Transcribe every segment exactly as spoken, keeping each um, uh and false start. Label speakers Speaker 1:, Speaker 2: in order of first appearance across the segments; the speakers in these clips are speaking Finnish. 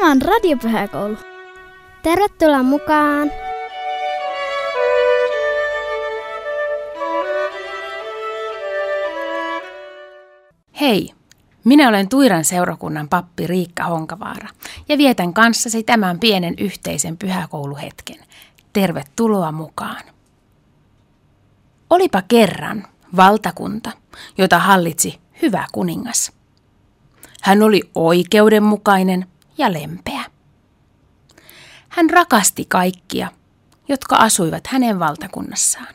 Speaker 1: Tämä on Radiopyhäkoulu. Tervetuloa mukaan!
Speaker 2: Hei! Minä olen Tuiran seurakunnan pappi Riikka Honkavaara ja vietän kanssasi tämän pienen yhteisen pyhäkouluhetken. Tervetuloa mukaan! Olipa kerran valtakunta, jota hallitsi hyvä kuningas. Hän oli oikeudenmukainen ja lempeä. Hän rakasti kaikkia, jotka asuivat hänen valtakunnassaan.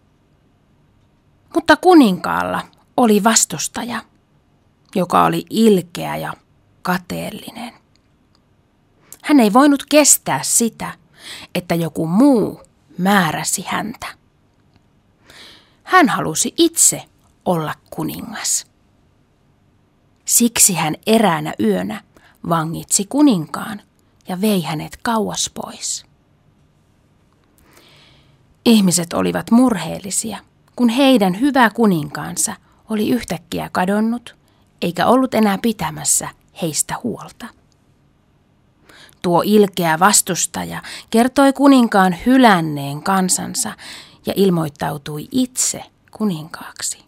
Speaker 2: Mutta kuninkaalla oli vastustaja, joka oli ilkeä ja kateellinen. Hän ei voinut kestää sitä, että joku muu määräsi häntä. Hän halusi itse olla kuningas. Siksi hän eräänä yönä vangitsi kuninkaan ja vei hänet kauas pois. Ihmiset olivat murheellisia, kun heidän hyvä kuninkaansa oli yhtäkkiä kadonnut eikä ollut enää pitämässä heistä huolta. Tuo ilkeä vastustaja kertoi kuninkaan hylänneen kansansa ja ilmoittautui itse kuninkaaksi.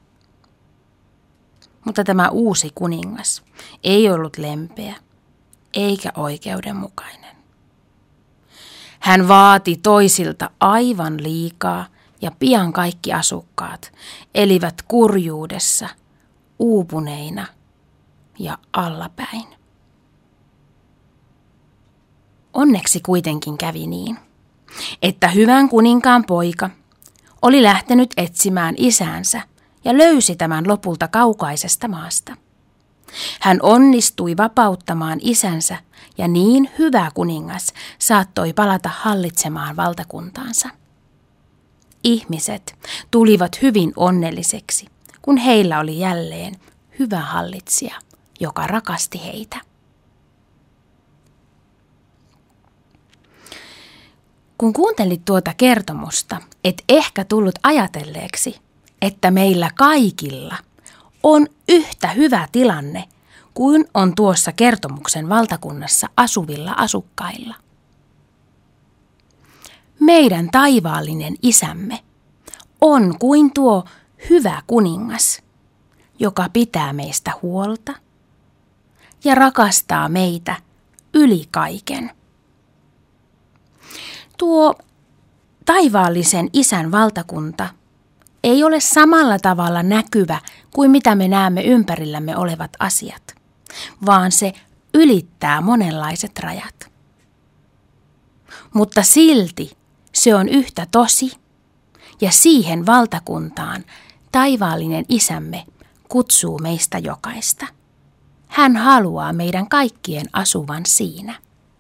Speaker 2: Mutta tämä uusi kuningas ei ollut lempeä eikä oikeudenmukainen. Hän vaati toisilta aivan liikaa ja pian kaikki asukkaat elivät kurjuudessa, uupuneina ja allapäin. Onneksi kuitenkin kävi niin, että hyvän kuninkaan poika oli lähtenyt etsimään isäänsä ja löysi tämän lopulta kaukaisesta maasta. Hän onnistui vapauttamaan isänsä ja niin hyvä kuningas saattoi palata hallitsemaan valtakuntaansa. Ihmiset tulivat hyvin onnelliseksi, kun heillä oli jälleen hyvä hallitsija, joka rakasti heitä. Kun kuuntelit tuota kertomusta, et ehkä tullut ajatelleeksi, että meillä kaikilla on yhtä hyvä tilanne kuin on tuossa kertomuksen valtakunnassa asuvilla asukkailla. Meidän taivaallinen isämme on kuin tuo hyvä kuningas, joka pitää meistä huolta ja rakastaa meitä yli kaiken. Tuo taivaallisen isän valtakunta ei ole samalla tavalla näkyvä kuin mitä me näemme ympärillämme olevat asiat, vaan se ylittää monenlaiset rajat. Mutta silti se on yhtä tosi, ja siihen valtakuntaan taivaallinen isämme kutsuu meistä jokaista. Hän haluaa meidän kaikkien asuvan siinä.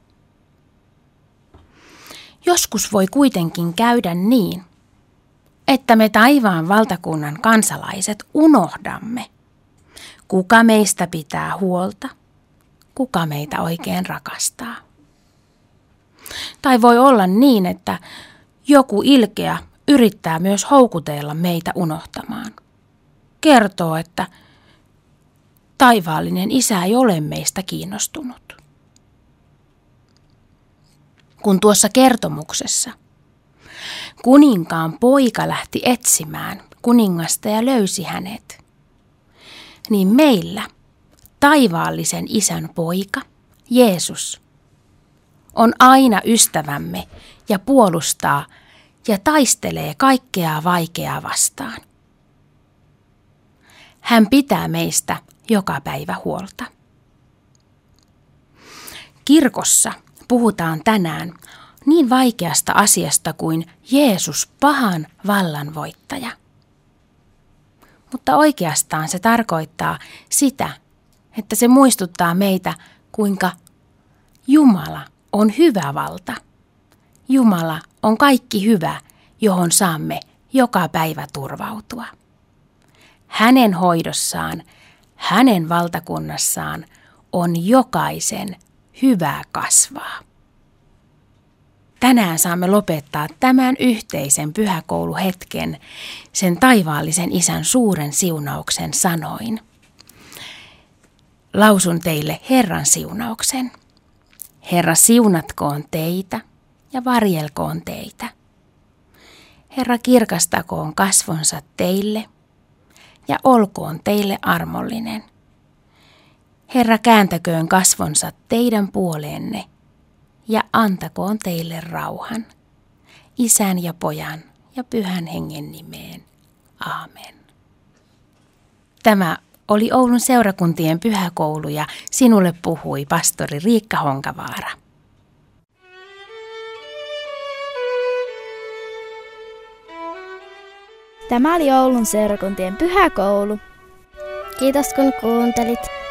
Speaker 2: Joskus voi kuitenkin käydä niin, että me taivaan valtakunnan kansalaiset unohdamme, kuka meistä pitää huolta, kuka meitä oikein rakastaa. Tai voi olla niin, että joku ilkeä yrittää myös houkutella meitä unohtamaan. Kertoo, että taivaallinen isä ei ole meistä kiinnostunut. Kun tuossa kertomuksessa kuninkaan poika lähti etsimään kuningasta ja löysi hänet, niin meillä taivaallisen isän poika, Jeesus, on aina ystävämme ja puolustaa ja taistelee kaikkea vaikeaa vastaan. Hän pitää meistä joka päivä huolta. Kirkossa puhutaan tänään niin vaikeasta asiasta kuin Jeesus pahan vallan voittaja. Mutta oikeastaan se tarkoittaa sitä, että se muistuttaa meitä, kuinka Jumala on hyvä valta. Jumala on kaikki hyvä, johon saamme joka päivä turvautua. Hänen hoidossaan, hänen valtakunnassaan on jokaisen hyvä kasvaa. Tänään saamme lopettaa tämän yhteisen pyhäkouluhetken sen taivaallisen isän suuren siunauksen sanoin. Lausun teille Herran siunauksen. Herra siunatkoon teitä ja varjelkoon teitä. Herra kirkastakoon kasvonsa teille ja olkoon teille armollinen. Herra kääntäköön kasvonsa teidän puoleenne ja antakoon teille rauhan. Isän ja Pojan ja Pyhän Hengen nimeen. Aamen. Tämä oli Oulun seurakuntien pyhäkoulu ja sinulle puhui pastori Riikka Honkavaara.
Speaker 3: Tämä oli Oulun seurakuntien pyhäkoulu.
Speaker 1: Kiitos kun kuuntelit.